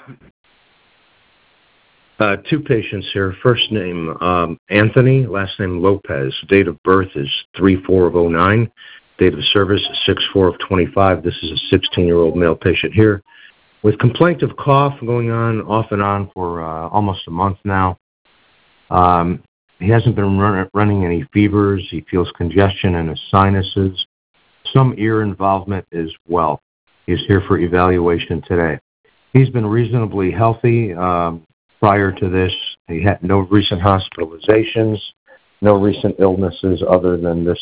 Two patients here. First name Anthony, last name Lopez. Date of birth is 3/4/09. Date of service 6/4/25. This is a 16-year-old male patient here with complaint of cough going on off and on for almost a month now. He hasn't been running any fevers. He feels congestion in his sinuses, some ear involvement as well. He's here for evaluation today. He's been reasonably healthy prior to this. He had no recent hospitalizations, no recent illnesses other than this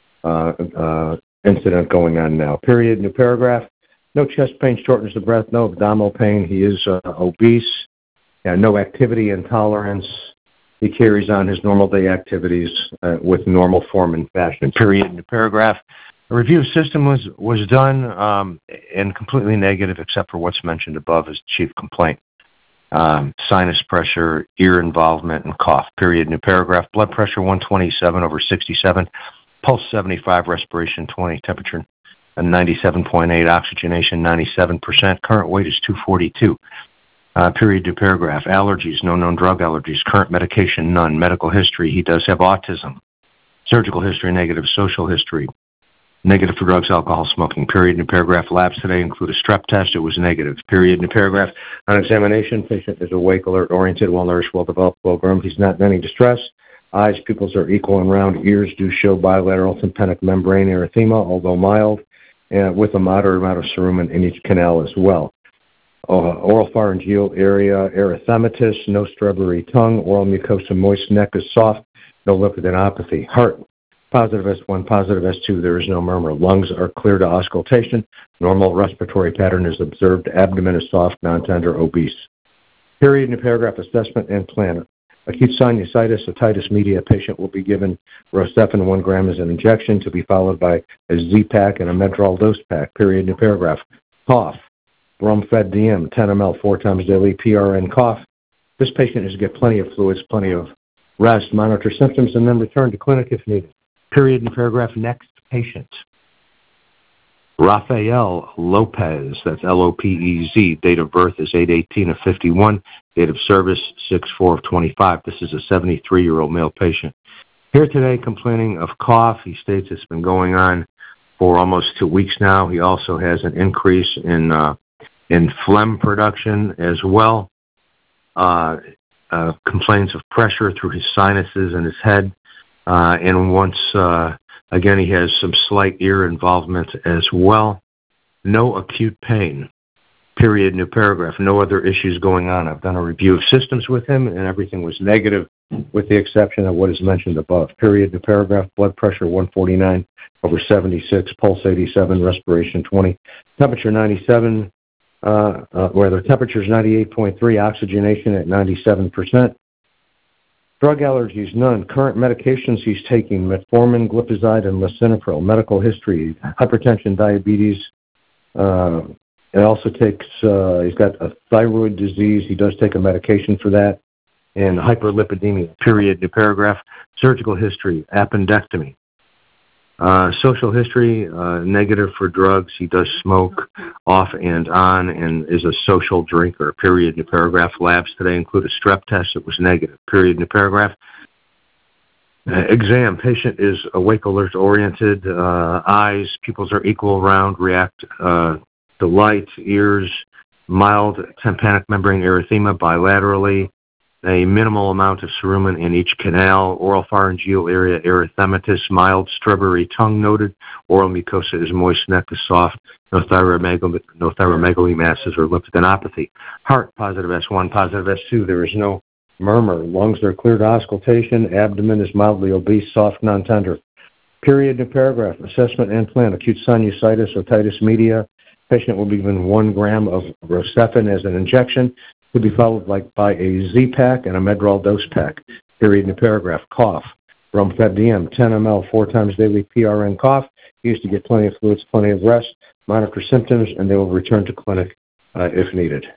incident going on now. Period. New paragraph. No chest pain, shortness of breath, no abdominal pain. He is obese. No activity intolerance. He carries on his normal day activities with normal form and fashion. Period. New paragraph. A review of system was done and completely negative except for what's mentioned above as chief complaint. Sinus pressure, ear involvement, and cough. Period. New paragraph. Blood pressure 127/67, pulse 75, respiration 20, temperature 97.8, oxygenation 97%. Current weight is 242. Period. New paragraph. Allergies, no known drug allergies. Current medication, none. Medical history, he does have autism. Surgical history, negative. Social history, negative for drugs, alcohol, smoking. Period. New paragraph. Labs today include a strep test. It was negative. Period. New paragraph. On examination, patient is awake, alert, oriented, well-nourished, well-developed, well-groomed. He's not in any distress. Eyes, pupils are equal and round. Ears do show bilateral tympanic membrane erythema, although mild, with a moderate amount of cerumen in each canal as well. Oral pharyngeal area erythematous, no strawberry tongue. Oral mucosa moist, neck is soft, no lipidinopathy. Heart, positive S1, positive S2, there is no murmur. Lungs are clear to auscultation. Normal respiratory pattern is observed. Abdomen is soft, non-tender, obese. Period. New paragraph. Assessment and plan. Acute sinusitis, otitis media. Patient will be given Rocephin 1 gram as an injection to be followed by a Z-Pack and a Medrol dose pack. Period. New paragraph. Cough. Bromfed DM, 10 ml 4 times daily. PRN cough. This patient is to get plenty of fluids, plenty of rest, monitor symptoms, and then return to clinic if needed. Period. New paragraph. Next patient. Rafael Lopez, that's Lopez. Date of birth is 8/18/51. Date of service 6/4/25. This is a 73-year-old male patient. Here today complaining of cough. He states it's been going on for almost 2 weeks now. He also has an increase in phlegm production as well. Complains of pressure through his sinuses and his head. And once again, he has some slight ear involvement as well. No acute pain. Period. New paragraph. No other issues going on. I've done a review of systems with him, and everything was negative with the exception of what is mentioned above. Period. New paragraph. Blood pressure 149/76, pulse 87, respiration 20, temperature 97, where the temperature is 98.3, oxygenation at 97%. Drug allergies, none. Current medications he's taking, metformin, glipizide, and lisinopril. Medical history, hypertension, diabetes. It also takes, he's got a thyroid disease. He does take a medication for that. And hyperlipidemia, period. New paragraph. Surgical history, appendectomy. Social history, negative for drugs. He does smoke off and on and is a social drinker. Period. New paragraph. Labs today include a strep test. It was negative. Period. New paragraph. Exam. Patient is awake, alert, oriented. Eyes, pupils are equal, round, react to light. Ears, mild tympanic membrane erythema bilaterally. A minimal amount of cerumen in each canal. Oral pharyngeal area erythematous, mild strawberry tongue noted. Oral mucosa is moist, neck is soft. No thyromegaly masses or lipidinopathy. Heart, positive S1, positive S2. There is no murmur. Lungs are clear to auscultation. Abdomen is mildly obese, soft, non-tender. Period. New paragraph. Assessment and plan. Acute sinusitis, otitis media. Patient will be given 1 gram of Rocephin as an injection, to be followed by a Z-Pack and a Medrol dose pack. Period. New paragraph. Cough. Bromfed DM, 10 ml 4 times daily. PRN cough. Used to get plenty of fluids, plenty of rest, monitor symptoms, and they will return to clinic if needed.